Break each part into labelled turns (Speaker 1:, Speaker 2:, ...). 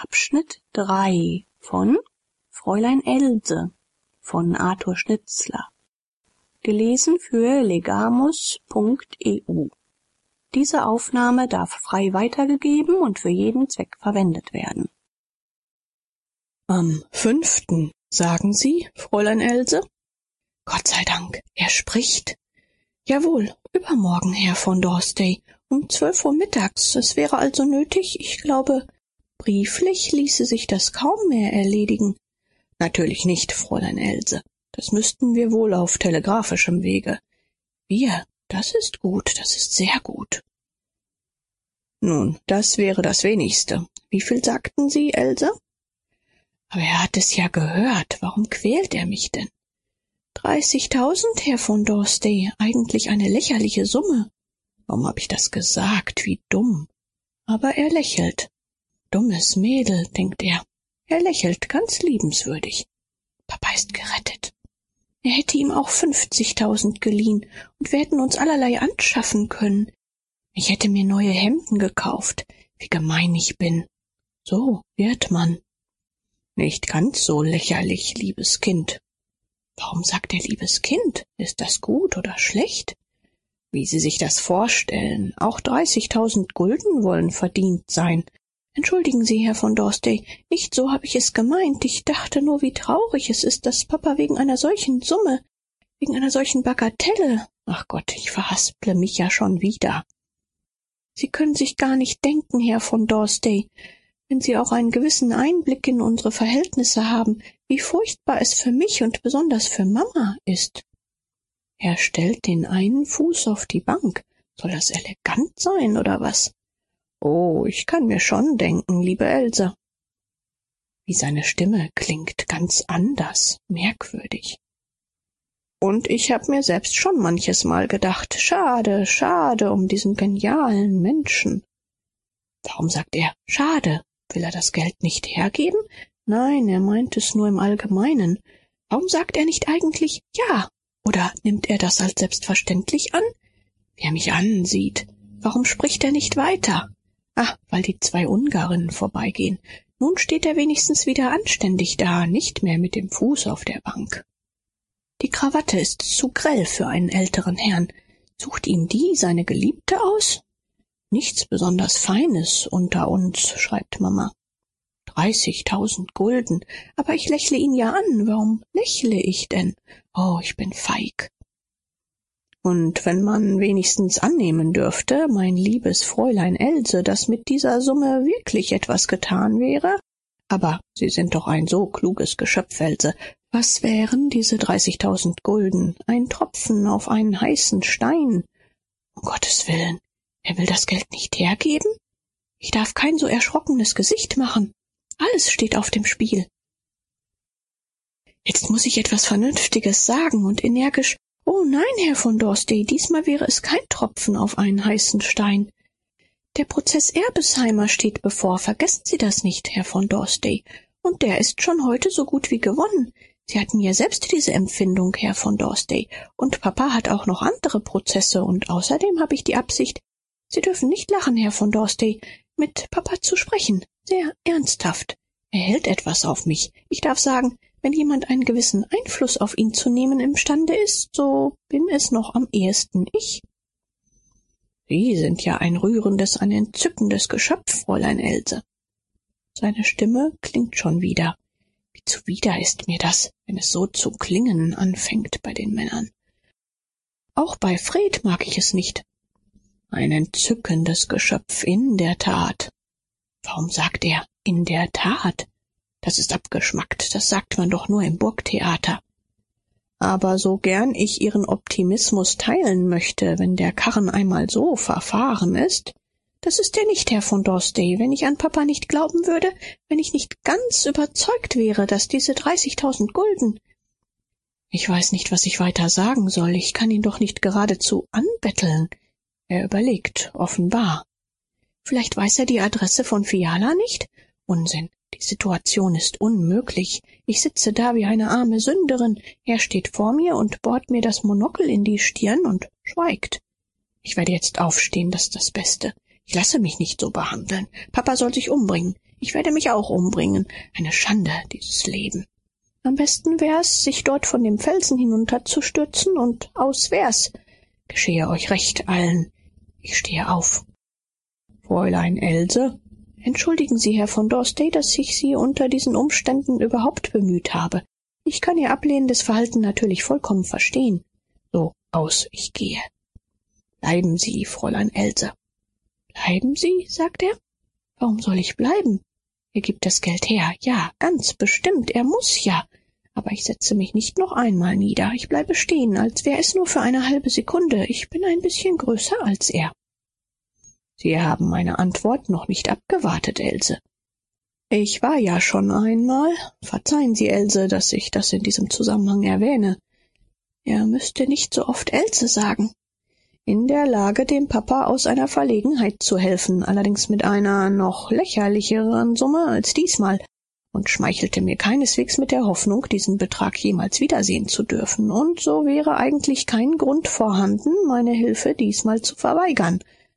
Speaker 1: Abschnitt 3 von Fräulein Else von Arthur Schnitzler. Gelesen für legamus.eu. Diese Aufnahme darf frei weitergegeben und für jeden Zweck verwendet werden.
Speaker 2: Am 5., sagen Sie, Fräulein Else? Gott sei Dank, er spricht. Jawohl, übermorgen, Herr von Dorsey, um 12 Uhr mittags. Es wäre also nötig, ich glaube, brieflich ließe sich das kaum mehr erledigen. Natürlich nicht, Fräulein Else. Das müssten wir wohl auf telegraphischem Wege. Wir, das ist gut, das ist sehr gut. Nun, das wäre das Wenigste. Wie viel sagten Sie, Else? Aber er hat es ja gehört. Warum quält er mich denn? 30.000, Herr von Dorsey, eigentlich eine lächerliche Summe. Warum habe ich das gesagt? Wie dumm. Aber er lächelt. Dummes Mädel, denkt er. Er lächelt ganz liebenswürdig. Papa ist gerettet. Er hätte ihm auch 50.000 geliehen und wir hätten uns allerlei anschaffen können. Ich hätte mir neue Hemden gekauft. Wie gemein ich bin. So wird man. Nicht ganz so lächerlich, liebes Kind. Warum sagt er liebes Kind? Ist das gut oder schlecht? Wie Sie sich das vorstellen. Auch 30.000 Gulden wollen verdient sein. Entschuldigen Sie, Herr von Dorsey, nicht so habe ich es gemeint. Ich dachte nur, wie traurig es ist, dass Papa wegen einer solchen Summe, wegen einer solchen Bagatelle, ach Gott, ich verhasple mich ja schon wieder. Sie können sich gar nicht denken, Herr von Dorsey, wenn Sie auch einen gewissen Einblick in unsere Verhältnisse haben, wie furchtbar es für mich und besonders für Mama ist. Er stellt den einen Fuß auf die Bank. Soll das elegant sein, oder was? Oh, ich kann mir schon denken, liebe Else. Wie seine Stimme klingt ganz anders, merkwürdig. Und ich hab mir selbst schon manches Mal gedacht, schade, schade um diesen genialen Menschen. Warum sagt er schade? Will er das Geld nicht hergeben? Nein, er meint es nur im Allgemeinen. Warum sagt er nicht eigentlich ja? Oder nimmt er das als selbstverständlich an? Wie er mich ansieht. Warum spricht er nicht weiter? Ah, weil die 2 Ungarinnen vorbeigehen. Nun steht er wenigstens wieder anständig da, nicht mehr mit dem Fuß auf der Bank. Die Krawatte ist zu grell für einen älteren Herrn. Sucht ihm die seine Geliebte aus? Nichts besonders Feines unter uns, schreibt Mama. 30.000 Gulden, aber ich lächle ihn ja an. Warum lächle ich denn? Oh, ich bin feig. Und wenn man wenigstens annehmen dürfte, mein liebes Fräulein Else, dass mit dieser Summe wirklich etwas getan wäre, aber Sie sind doch ein so kluges Geschöpf, Else, was wären diese 30.000 Gulden? Ein Tropfen auf einen heißen Stein. Um Gottes Willen, er will das Geld nicht hergeben? Ich darf kein so erschrockenes Gesicht machen. Alles steht auf dem Spiel. Jetzt muss ich etwas Vernünftiges sagen und energisch. Oh nein, Herr von Dorsey, diesmal wäre es kein Tropfen auf einen heißen Stein. Der Prozess Erbesheimer steht bevor, vergessen Sie das nicht, Herr von Dorsey. Und der ist schon heute so gut wie gewonnen. Sie hatten ja selbst diese Empfindung, Herr von Dorsey. Und Papa hat auch noch andere Prozesse und außerdem habe ich die Absicht, Sie dürfen nicht lachen, Herr von Dorsey, mit Papa zu sprechen. Sehr ernsthaft. Er hält etwas auf mich. Ich darf sagen, wenn jemand einen gewissen Einfluss auf ihn zu nehmen imstande ist, so bin es noch am ehesten ich. Sie sind ja ein rührendes, ein entzückendes Geschöpf, Fräulein Else. Seine Stimme klingt schon wieder. Wie zuwider ist mir das, wenn es so zu klingen anfängt bei den Männern. Auch bei Fred mag ich es nicht. Ein entzückendes Geschöpf, in der Tat. Warum sagt er in der Tat? Das ist abgeschmackt, das sagt man doch nur im Burgtheater. Aber so gern ich Ihren Optimismus teilen möchte, wenn der Karren einmal so verfahren ist, das ist er nicht, Herr von Dorsey, wenn ich an Papa nicht glauben würde, wenn ich nicht ganz überzeugt wäre, dass diese 30.000 Gulden... Ich weiß nicht, was ich weiter sagen soll, ich kann ihn doch nicht geradezu anbetteln. Er überlegt, offenbar. Vielleicht weiß er die Adresse von Fiala nicht? Unsinn. Die Situation ist unmöglich. Ich sitze da wie eine arme Sünderin. Er steht vor mir und bohrt mir das Monokel in die Stirn und schweigt. Ich werde jetzt aufstehen, das ist das Beste. Ich lasse mich nicht so behandeln. Papa soll sich umbringen. Ich werde mich auch umbringen. Eine Schande, dieses Leben. Am besten wär's, sich dort von dem Felsen hinunterzustürzen und aus wär's. Geschehe euch recht allen. Ich stehe auf. Fräulein Else, entschuldigen Sie, Herr von Dorsey, dass ich Sie unter diesen Umständen überhaupt bemüht habe. Ich kann Ihr ablehnendes Verhalten natürlich vollkommen verstehen. So, aus, ich gehe. Bleiben Sie, Fräulein Else. Bleiben Sie, sagt er. Warum soll ich bleiben? Er gibt das Geld her. Ja, ganz bestimmt, er muss ja. Aber ich setze mich nicht noch einmal nieder. Ich bleibe stehen, als wäre es nur für eine halbe Sekunde. Ich bin ein bisschen größer als er. Sie haben meine Antwort noch nicht abgewartet, Else. Ich war ja schon einmal. Verzeihen Sie, Else, dass ich das in diesem Zusammenhang erwähne. Er müsste nicht so oft Else sagen. In der Lage, dem Papa aus einer Verlegenheit zu helfen, allerdings mit einer noch lächerlicheren Summe als diesmal, und schmeichelte mir keineswegs mit der Hoffnung, diesen Betrag jemals wiedersehen zu dürfen, und so wäre eigentlich kein Grund vorhanden, meine Hilfe diesmal zu verweigern.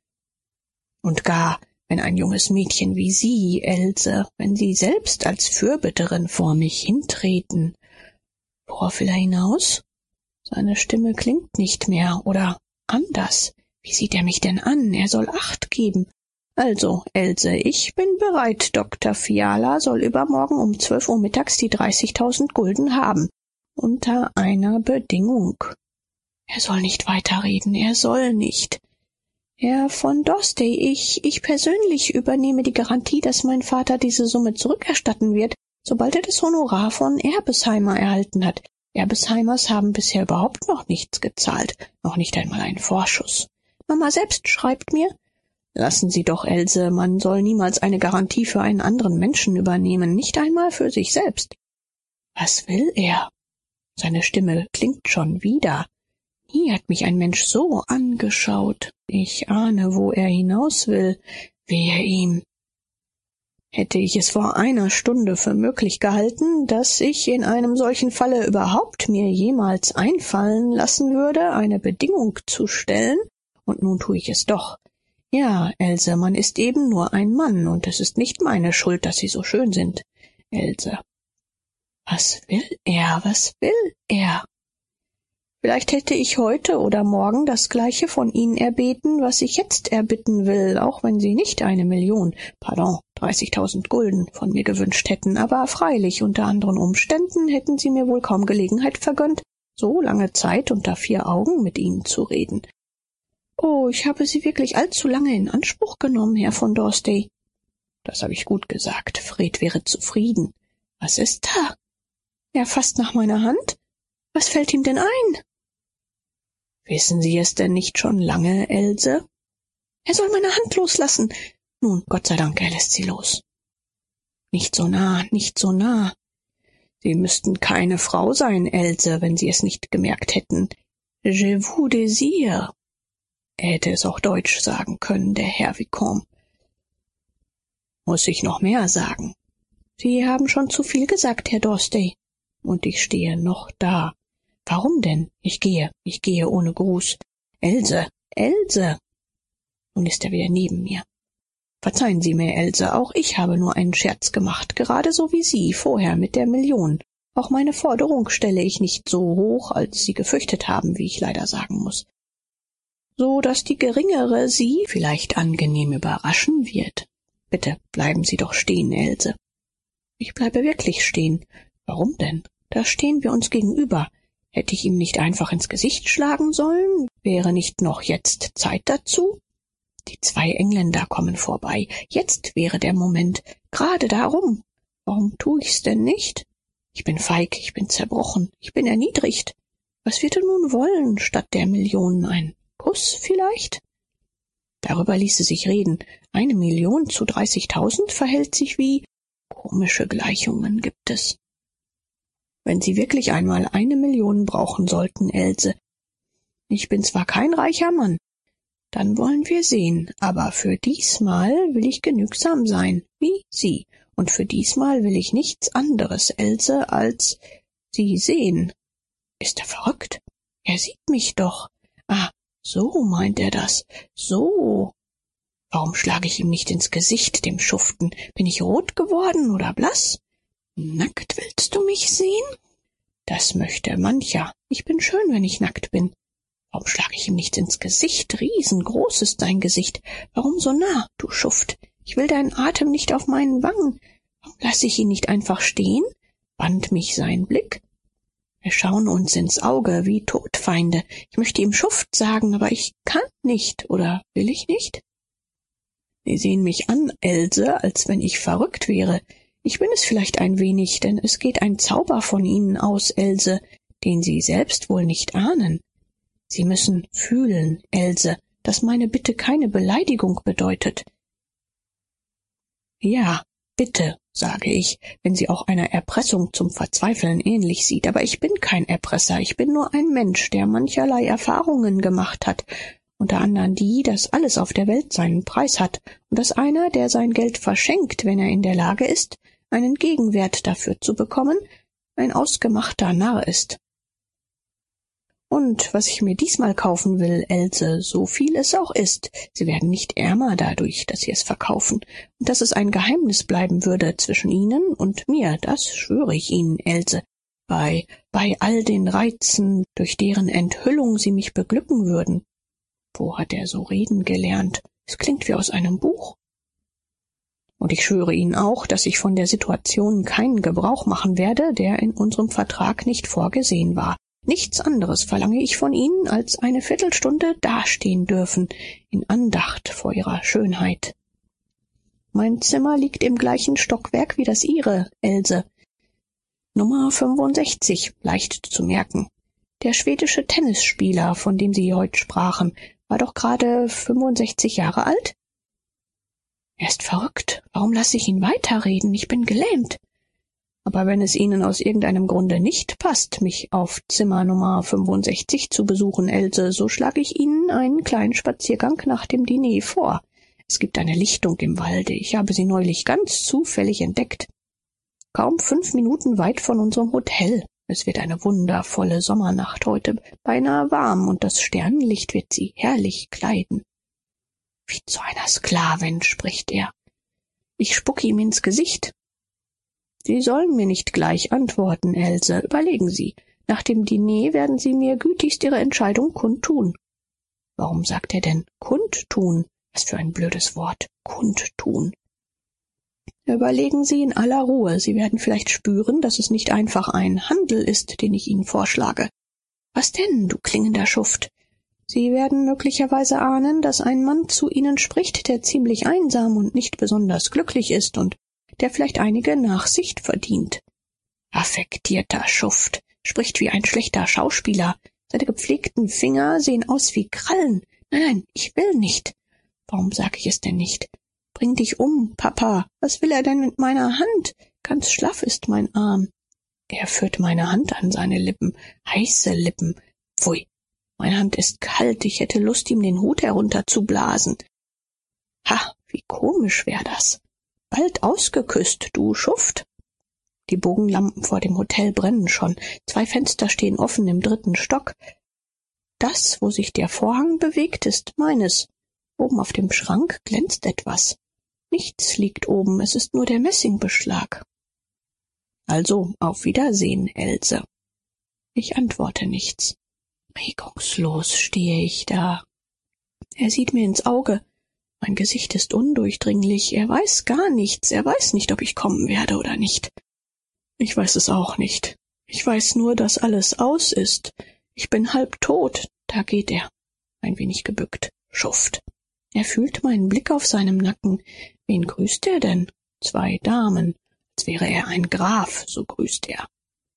Speaker 2: Und gar, wenn ein junges Mädchen wie Sie, Else, wenn Sie selbst als Fürbitterin vor mich hintreten. Worauf will er hinaus? Seine Stimme klingt nicht mehr, oder anders. Wie sieht er mich denn an? Er soll Acht geben. Also, Else, ich bin bereit. Dr. Fiala soll übermorgen um 12 Uhr mittags die 30.000 Gulden haben. Unter einer Bedingung. Er soll nicht weiterreden, er soll nicht. Herr von Dorsey, ich persönlich übernehme die Garantie, dass mein Vater diese Summe zurückerstatten wird, sobald er das Honorar von Erbesheimer erhalten hat. Erbesheimers haben bisher überhaupt noch nichts gezahlt, noch nicht einmal einen Vorschuss. Mama selbst schreibt mir, lassen Sie doch, Else, man soll niemals eine Garantie für einen anderen Menschen übernehmen, nicht einmal für sich selbst. Was will er? Seine Stimme klingt schon wieder. Nie hat mich ein Mensch so angeschaut. Ich ahne, wo er hinaus will. Wehe ihm. Hätte ich es vor einer Stunde für möglich gehalten, dass ich in einem solchen Falle überhaupt mir jemals einfallen lassen würde, eine Bedingung zu stellen, und nun tue ich es doch. Ja, Else, man ist eben nur ein Mann, und es ist nicht meine Schuld, dass Sie so schön sind. Else. Was will er? Was will er? Vielleicht hätte ich heute oder morgen das Gleiche von Ihnen erbeten, was ich jetzt erbitten will, auch wenn Sie nicht 30.000 Gulden von mir gewünscht hätten, aber freilich unter anderen Umständen hätten Sie mir wohl kaum Gelegenheit vergönnt, so lange Zeit unter 4 Augen mit Ihnen zu reden. Oh, ich habe Sie wirklich allzu lange in Anspruch genommen, Herr von Dorsey. Das habe ich gut gesagt. Fred wäre zufrieden. Was ist da? Er fasst nach meiner Hand. Was fällt ihm denn ein? Wissen Sie es denn nicht schon lange, Else? Er soll meine Hand loslassen. Nun, Gott sei Dank, er lässt sie los. Nicht so nah, nicht so nah. Sie müssten keine Frau sein, Else, wenn Sie es nicht gemerkt hätten. Je vous désire. Er hätte es auch deutsch sagen können, der Herr Vicomte. Muss ich noch mehr sagen? Sie haben schon zu viel gesagt, Herr Dorsey. Und ich stehe noch da. Warum denn? Ich gehe ohne Gruß. Else, Else! Nun ist er wieder neben mir. Verzeihen Sie mir, Else, auch ich habe nur einen Scherz gemacht, gerade so wie Sie vorher mit der Million. Auch meine Forderung stelle ich nicht so hoch, als Sie gefürchtet haben, wie ich leider sagen muss. So, dass die geringere Sie vielleicht angenehm überraschen wird. Bitte bleiben Sie doch stehen, Else. Ich bleibe wirklich stehen. Warum denn? Da stehen wir uns gegenüber. Hätte ich ihm nicht einfach ins Gesicht schlagen sollen? Wäre nicht noch jetzt Zeit dazu? Die 2 Engländer kommen vorbei. Jetzt wäre der Moment. Gerade darum. Warum tu ich's denn nicht? Ich bin feig, ich bin zerbrochen, ich bin erniedrigt. Was wird er nun wollen, statt der Millionen? Ein Kuss vielleicht? Darüber ließe sich reden. 1 Million zu 30.000 verhält sich wie... Komische Gleichungen gibt es. Wenn Sie wirklich einmal 1 Million brauchen sollten, Else. Ich bin zwar kein reicher Mann, dann wollen wir sehen, aber für diesmal will ich genügsam sein, wie Sie, und für diesmal will ich nichts anderes, Else, als Sie sehen. Ist er verrückt? Er sieht mich doch. Ah, so meint er das. So. Warum schlage ich ihm nicht ins Gesicht, dem Schuften? Bin ich rot geworden oder blass? Nackt willst du mich sehen? Das möchte mancher. Ich bin schön, wenn ich nackt bin. Warum schlage ich ihm nicht ins Gesicht? Riesengroß ist dein Gesicht. Warum so nah, du Schuft? Ich will deinen Atem nicht auf meinen Wangen. Warum lasse ich ihn nicht einfach stehen? Bannt mich sein Blick? Wir schauen uns ins Auge wie Todfeinde. Ich möchte ihm Schuft sagen, aber ich kann nicht, oder will ich nicht? Sie sehen mich an, Else, als wenn ich verrückt wäre. Ich bin es vielleicht ein wenig, denn es geht ein Zauber von Ihnen aus, Else, den Sie selbst wohl nicht ahnen. Sie müssen fühlen, Else, dass meine Bitte keine Beleidigung bedeutet. Ja, bitte, sage ich, wenn sie auch einer Erpressung zum Verzweifeln ähnlich sieht. Aber ich bin kein Erpresser, ich bin nur ein Mensch, der mancherlei Erfahrungen gemacht hat, unter anderem die, dass alles auf der Welt seinen Preis hat und dass einer, der sein Geld verschenkt, wenn er in der Lage ist, einen Gegenwert dafür zu bekommen, ein ausgemachter Narr ist. Und was ich mir diesmal kaufen will, Else, so viel es auch ist, Sie werden nicht ärmer dadurch, dass Sie es verkaufen, und dass es ein Geheimnis bleiben würde zwischen Ihnen und mir, das schwöre ich Ihnen, Else, bei all den Reizen, durch deren Enthüllung Sie mich beglücken würden. Wo hat er so reden gelernt? Es klingt wie aus einem Buch. Und ich schwöre Ihnen auch, dass ich von der Situation keinen Gebrauch machen werde, der in unserem Vertrag nicht vorgesehen war. Nichts anderes verlange ich von Ihnen, als eine Viertelstunde dastehen dürfen, in Andacht vor Ihrer Schönheit. Mein Zimmer liegt im gleichen Stockwerk wie das Ihre, Else. Nummer 65, leicht zu merken. Der schwedische Tennisspieler, von dem Sie heute sprachen, war doch gerade 65 Jahre alt? Er ist verrückt. Warum lasse ich ihn weiterreden? Ich bin gelähmt. Aber wenn es Ihnen aus irgendeinem Grunde nicht passt, mich auf Zimmer Nummer 65 zu besuchen, Else, so schlage ich Ihnen einen kleinen Spaziergang nach dem Diner vor. Es gibt eine Lichtung im Walde. Ich habe sie neulich ganz zufällig entdeckt. Kaum 5 Minuten weit von unserem Hotel. Es wird eine wundervolle Sommernacht heute, beinahe warm, und das Sternenlicht wird sie herrlich kleiden. Wie zu einer Sklavin, spricht er. Ich spucke ihm ins Gesicht. Sie sollen mir nicht gleich antworten, Else. Überlegen Sie. Nach dem Diner werden Sie mir gütigst Ihre Entscheidung kundtun. Warum sagt er denn kundtun? Was für ein blödes Wort. Kundtun. Überlegen Sie in aller Ruhe. Sie werden vielleicht spüren, dass es nicht einfach ein Handel ist, den ich Ihnen vorschlage. Was denn, du klingender Schuft? Sie werden möglicherweise ahnen, dass ein Mann zu Ihnen spricht, der ziemlich einsam und nicht besonders glücklich ist und der vielleicht einige Nachsicht verdient. Affektierter Schuft, spricht wie ein schlechter Schauspieler. Seine gepflegten Finger sehen aus wie Krallen. Nein, ich will nicht. Warum sag ich es denn nicht? Bring dich um, Papa. Was will er denn mit meiner Hand? Ganz schlaff ist mein Arm. Er führt meine Hand an seine Lippen, heiße Lippen. Pfui, meine Hand ist kalt, ich hätte Lust, ihm den Hut herunterzublasen. Ha, wie komisch wär das. Bald ausgeküsst, du Schuft. Die Bogenlampen vor dem Hotel brennen schon. 2 Fenster stehen offen im 3. Stock. Das, wo sich der Vorhang bewegt, ist meines. Oben auf dem Schrank glänzt etwas. Nichts liegt oben, es ist nur der Messingbeschlag. Also, auf Wiedersehen, Else. Ich antworte nichts. Regungslos stehe ich da. Er sieht mir ins Auge. Mein Gesicht ist undurchdringlich. Er weiß gar nichts. Er weiß nicht, ob ich kommen werde oder nicht. Ich weiß es auch nicht. Ich weiß nur, dass alles aus ist. Ich bin halb tot. Da geht er. Ein wenig gebückt. Schuft. Er fühlt meinen Blick auf seinem Nacken. Wen grüßt er denn? 2 Damen. Als wäre er ein Graf, so grüßt er.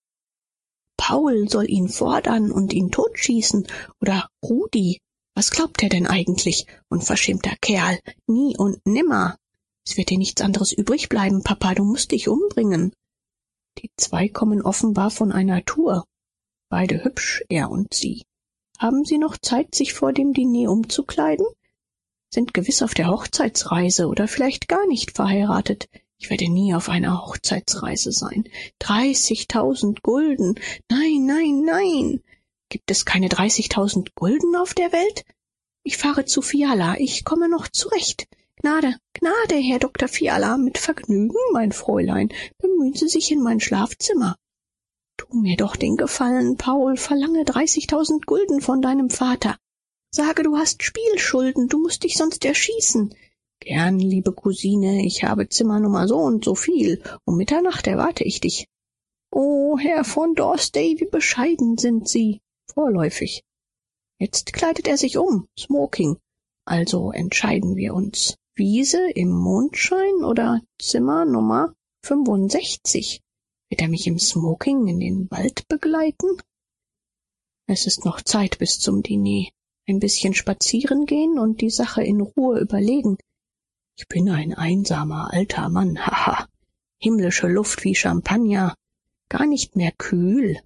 Speaker 2: Paul soll ihn fordern und ihn totschießen. Oder Rudi. Was glaubt er denn eigentlich? Unverschämter Kerl. Nie und nimmer. Es wird dir nichts anderes übrig bleiben, Papa. Du musst dich umbringen. Die 2 kommen offenbar von einer Tour. Beide hübsch, er und sie. Haben sie noch Zeit, sich vor dem Diner umzukleiden? Sind gewiss auf der Hochzeitsreise oder vielleicht gar nicht verheiratet. Ich werde nie auf einer Hochzeitsreise sein. 30.000 Gulden. Nein, nein, nein. Gibt es keine 30.000 Gulden auf der Welt? Ich fahre zu Fiala. Ich komme noch zurecht. Gnade, Gnade, Herr Dr. Fiala, mit Vergnügen, mein Fräulein. Bemühen Sie sich in mein Schlafzimmer. Tu mir doch den Gefallen, Paul, verlange 30.000 Gulden von deinem Vater. Sage, du hast Spielschulden, du mußt dich sonst erschießen. Gern, liebe Cousine, ich habe Zimmernummer so und so viel. Um Mitternacht erwarte ich dich. Oh, Herr von Dorsday, wie bescheiden sind Sie. Vorläufig. Jetzt kleidet er sich um, Smoking. Also entscheiden wir uns. Wiese im Mondschein oder Zimmer Nummer 65? Wird er mich im Smoking in den Wald begleiten? Es ist noch Zeit bis zum Diner. Ein bisschen spazieren gehen und die Sache in Ruhe überlegen. Ich bin ein einsamer alter Mann, haha. Himmlische Luft wie Champagner. Gar nicht mehr kühl.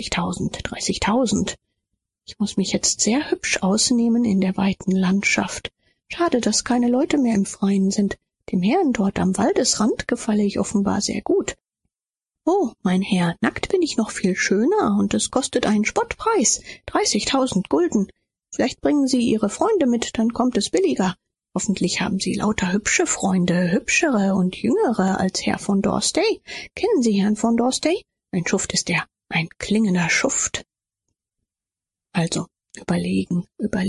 Speaker 2: 30.000. Ich muss mich jetzt sehr hübsch ausnehmen in der weiten Landschaft. Schade, dass keine Leute mehr im Freien sind. Dem Herrn dort am Waldesrand gefalle ich offenbar sehr gut. Oh, mein Herr, nackt bin ich noch viel schöner und es kostet einen Spottpreis. 30.000 Gulden. Vielleicht bringen Sie Ihre Freunde mit, dann kommt es billiger. Hoffentlich haben Sie lauter hübsche Freunde, hübschere und jüngere als Herr von Dorsday. Kennen Sie Herrn von Dorsday? Ein Schuft ist er, ein klingender Schuft. Also, überlegen.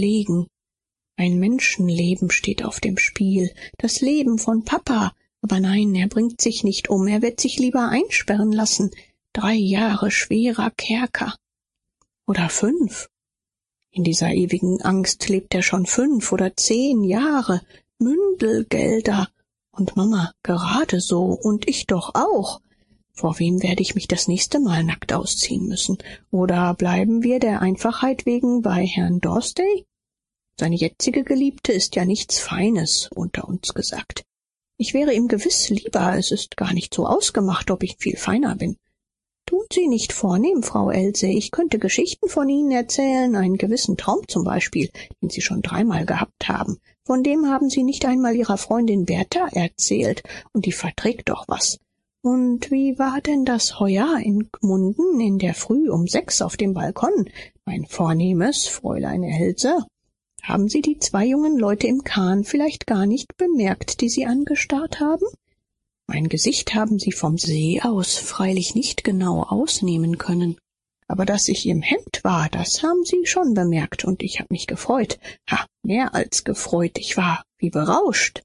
Speaker 2: Ein Menschenleben steht auf dem Spiel, das Leben von Papa. Aber nein, er bringt sich nicht um, er wird sich lieber einsperren lassen. 3 Jahre schwerer Kerker. Oder 5. In dieser ewigen Angst lebt er schon 5 oder 10 Jahre. Mündelgelder. Und Mama gerade so und ich doch auch. Vor wem werde ich mich das nächste Mal nackt ausziehen müssen? Oder bleiben wir der Einfachheit wegen bei Herrn Dorsday? Seine jetzige Geliebte ist ja nichts Feines, unter uns gesagt. Ich wäre ihm gewiss lieber, es ist gar nicht so ausgemacht, ob ich viel feiner bin. Tun Sie nicht vornehm, Frau Else, ich könnte Geschichten von Ihnen erzählen, einen gewissen Traum zum Beispiel, den Sie schon 3-mal gehabt haben. Von dem haben Sie nicht einmal Ihrer Freundin Bertha erzählt, und die verträgt doch was. Und wie war denn das heuer in Gmunden in der Früh um 6 auf dem Balkon? Mein vornehmes Fräulein Else. Haben Sie die 2 jungen Leute im Kahn vielleicht gar nicht bemerkt, die Sie angestarrt haben? Mein Gesicht haben Sie vom See aus freilich nicht genau ausnehmen können. Aber dass ich im Hemd war, das haben Sie schon bemerkt, und ich habe mich gefreut. Mehr als gefreut, ich war wie berauscht.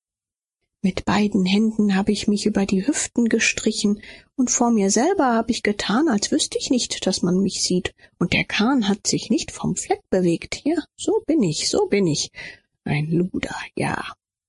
Speaker 2: Mit beiden Händen habe ich mich über die Hüften gestrichen, und vor mir selber habe ich getan, als wüsste ich nicht, dass man mich sieht, und der Kahn hat sich nicht vom Fleck bewegt. Ja, so bin ich. Ein Luder, ja.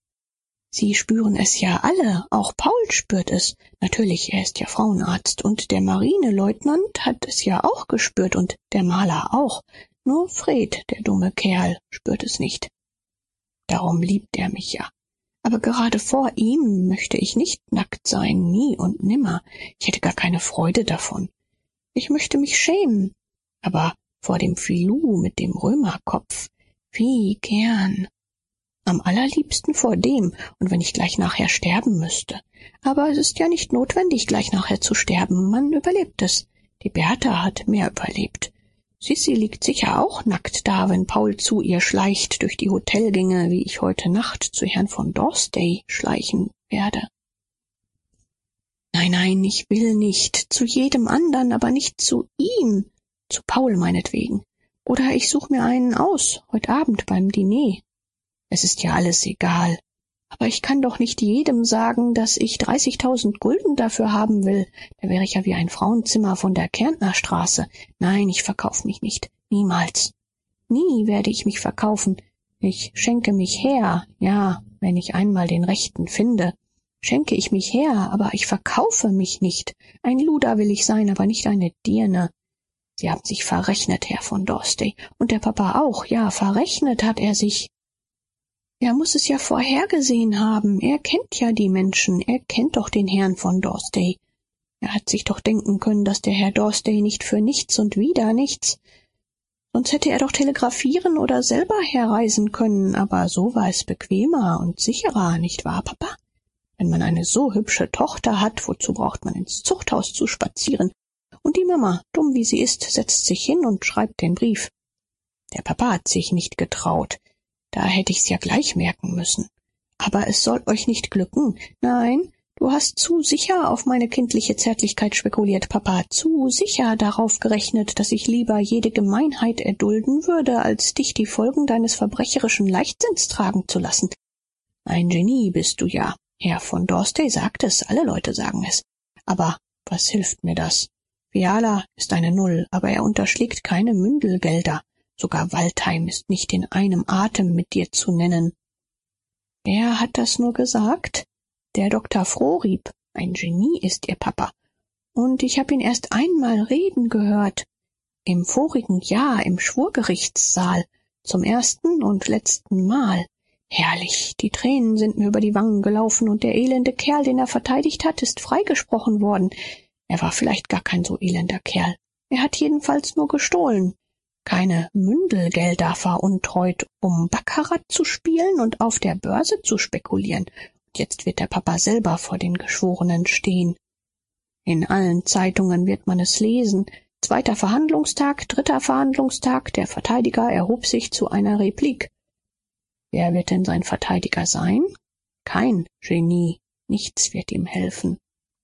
Speaker 2: Sie spüren es ja alle, auch Paul spürt es. Natürlich, er ist ja Frauenarzt, und der Marineleutnant hat es ja auch gespürt, und der Maler auch. Nur Fred, der dumme Kerl, spürt es nicht. Darum liebt er mich ja. Aber gerade vor ihm möchte ich nicht nackt sein, nie und nimmer. Ich hätte gar keine Freude davon. Ich möchte mich schämen. Aber vor dem Filou mit dem Römerkopf, wie gern. Am allerliebsten vor dem, und wenn ich gleich nachher sterben müsste. Aber es ist ja nicht notwendig, gleich nachher zu sterben. Man überlebt es. Die Bertha hat mehr überlebt. Sissi liegt sicher auch nackt da, wenn Paul zu ihr schleicht durch die Hotelgänge, wie ich heute Nacht zu Herrn von Dorsday schleichen werde. Nein, ich will nicht. Zu jedem andern, aber nicht zu ihm. Zu Paul meinetwegen. Oder ich suche mir einen aus, heute Abend beim Diner. Es ist ja alles egal. Aber ich kann doch nicht jedem sagen, dass ich 30.000 Gulden dafür haben will. Da wäre ich ja wie ein Frauenzimmer von der Kärntnerstraße. Nein, ich verkauf mich nicht. Niemals. Nie werde ich mich verkaufen. Ich schenke mich her. Ja, wenn ich einmal den Rechten finde, schenke ich mich her, aber ich verkaufe mich nicht. Ein Luder will ich sein, aber nicht eine Dirne. Sie haben sich verrechnet, Herr von Dorsday. Und der Papa auch. Ja, verrechnet hat er sich. Er muss es ja vorhergesehen haben. Er kennt ja die Menschen. Er kennt doch den Herrn von Dorsday. Er hat sich doch denken können, dass der Herr Dorsday nicht für nichts und wieder nichts. Sonst hätte er doch telegrafieren oder selber herreisen können. Aber so war es bequemer und sicherer, nicht wahr, Papa? Wenn man eine so hübsche Tochter hat, wozu braucht man ins Zuchthaus zu spazieren? Und die Mama, dumm wie sie ist, setzt sich hin und schreibt den Brief. Der Papa hat sich nicht getraut. Da hätte ich's ja gleich merken müssen. Aber es soll euch nicht glücken. Nein, du hast zu sicher auf meine kindliche Zärtlichkeit spekuliert, Papa, zu sicher darauf gerechnet, dass ich lieber jede Gemeinheit erdulden würde, als dich die Folgen deines verbrecherischen Leichtsinns tragen zu lassen. Ein Genie bist du ja. Herr von Dorstey sagt es, alle Leute sagen es. Aber was hilft mir das? Fiala ist eine Null, aber er unterschlägt keine Mündelgelder. Sogar Waldheim ist nicht in einem Atem mit dir zu nennen. Wer hat das nur gesagt? Der Dr. Frohriep. Ein Genie ist ihr Papa. Und ich hab ihn erst einmal reden gehört. Im vorigen Jahr im Schwurgerichtssaal. Zum ersten und letzten Mal. Herrlich, die Tränen sind mir über die Wangen gelaufen und der elende Kerl, den er verteidigt hat, ist freigesprochen worden. Er war vielleicht gar kein so elender Kerl. Er hat jedenfalls nur gestohlen. Keine Mündelgelder veruntreut, um Baccarat zu spielen und auf der Börse zu spekulieren. Und jetzt wird der Papa selber vor den Geschworenen stehen. In allen Zeitungen wird man es lesen. 2. Verhandlungstag, 3. Verhandlungstag, der Verteidiger erhob sich zu einer Replik. Wer wird denn sein Verteidiger sein? Kein Genie. Nichts wird ihm helfen.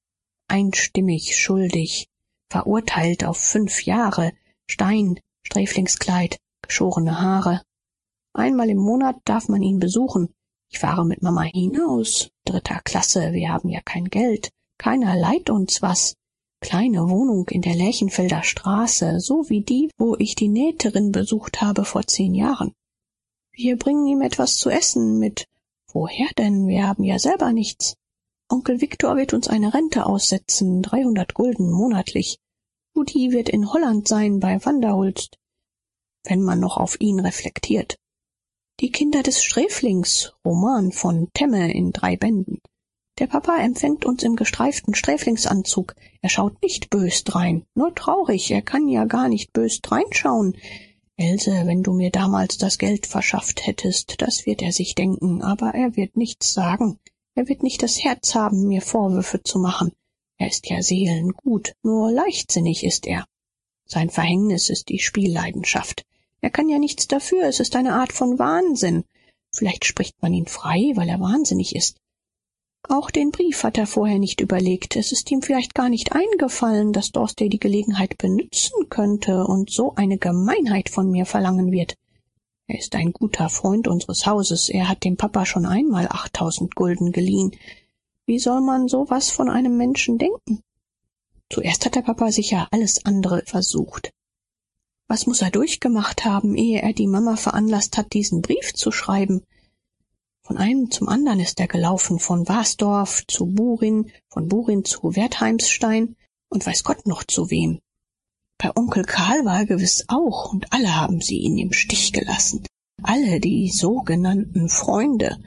Speaker 2: Einstimmig schuldig, verurteilt auf 5 Jahre, Stein, Sträflingskleid, geschorene Haare. Einmal im Monat darf man ihn besuchen. Ich fahre mit Mama hinaus, 3. Klasse, wir haben ja kein Geld, keiner leiht uns was. Kleine Wohnung in der Lerchenfelder Straße, so wie die, wo ich die Nähterin besucht habe vor 10 Jahren. Wir bringen ihm etwas zu essen mit. Woher denn? Wir haben ja selber nichts. Onkel Viktor wird uns eine Rente aussetzen, 300 Gulden monatlich. Rudi wird in Holland sein, bei Wanderhulst, wenn man noch auf ihn reflektiert. Die Kinder des Sträflings, Roman von Temme in 3 Bänden. Der Papa empfängt uns im gestreiften Sträflingsanzug. Er schaut nicht bös drein, nur traurig, er kann ja gar nicht bös dreinschauen. Else, wenn du mir damals das Geld verschafft hättest, das wird er sich denken, aber er wird nichts sagen. Er wird nicht das Herz haben, mir Vorwürfe zu machen. Er ist ja seelengut, nur leichtsinnig ist er. Sein Verhängnis ist die Spielleidenschaft. Er kann ja nichts dafür, es ist eine Art von Wahnsinn. Vielleicht spricht man ihn frei, weil er wahnsinnig ist. Auch den Brief hat er vorher nicht überlegt. Es ist ihm vielleicht gar nicht eingefallen, dass Dorstey die Gelegenheit benützen könnte und so eine Gemeinheit von mir verlangen wird. Er ist ein guter Freund unseres Hauses. Er hat dem Papa schon einmal 8000 Gulden geliehen. Wie soll man sowas von einem Menschen denken? Zuerst hat der Papa sicher alles andere versucht. Was muss er durchgemacht haben, ehe er die Mama veranlasst hat, diesen Brief zu schreiben? Von einem zum anderen ist er gelaufen, von Wasdorf zu Burin, von Burin zu Wertheimsstein und weiß Gott noch zu wem. Bei Onkel Karl war er gewiss auch, und alle haben sie ihn im Stich gelassen. Alle die sogenannten Freunde.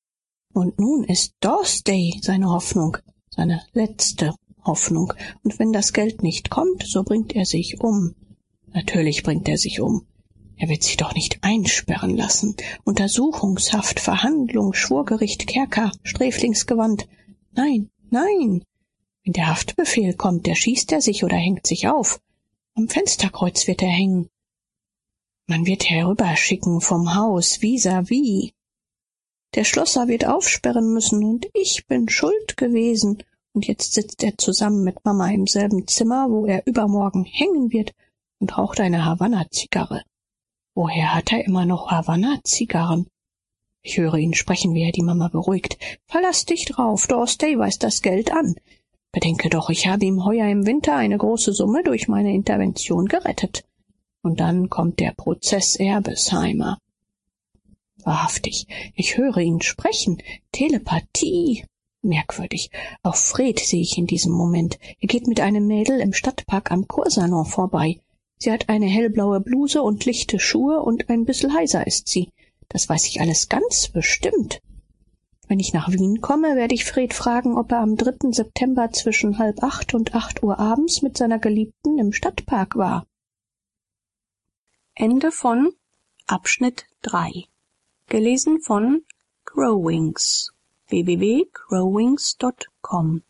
Speaker 2: Und nun ist Dorstey seine Hoffnung, seine letzte Hoffnung. Und wenn das Geld nicht kommt, so bringt er sich um. Natürlich bringt er sich um. Er wird sich doch nicht einsperren lassen. Untersuchungshaft, Verhandlung, Schwurgericht, Kerker, Sträflingsgewand. Nein, nein. Wenn der Haftbefehl kommt, erschießt er sich oder hängt sich auf. Am Fensterkreuz wird er hängen. Man wird herüberschicken vom Haus, vis-à-vis. Der Schlosser wird aufsperren müssen, und ich bin schuld gewesen. Und jetzt sitzt er zusammen mit Mama im selben Zimmer, wo er übermorgen hängen wird, und raucht eine Havanna-Zigarre. Woher hat er immer noch Havanna-Zigarren? Ich höre ihn sprechen, wie er die Mama beruhigt. Verlass dich drauf, Dorstey weist das Geld an. Bedenke doch, ich habe ihm heuer im Winter eine große Summe durch meine Intervention gerettet. Und dann kommt der Prozess Erbesheimer. Wahrhaftig, ich höre ihn sprechen. Telepathie. Merkwürdig. Auch Fred sehe ich in diesem Moment. Er geht mit einem Mädel im Stadtpark am Kursalon vorbei. Sie hat eine hellblaue Bluse und lichte Schuhe und ein bissel heiser ist sie. Das weiß ich alles ganz bestimmt. Wenn ich nach Wien komme, werde ich Fred fragen, ob er am 3. September zwischen 7:30 und 8 Uhr abends mit seiner Geliebten im Stadtpark war.
Speaker 1: Ende von Abschnitt 3. Gelesen von Crowwings. www.crowwings.com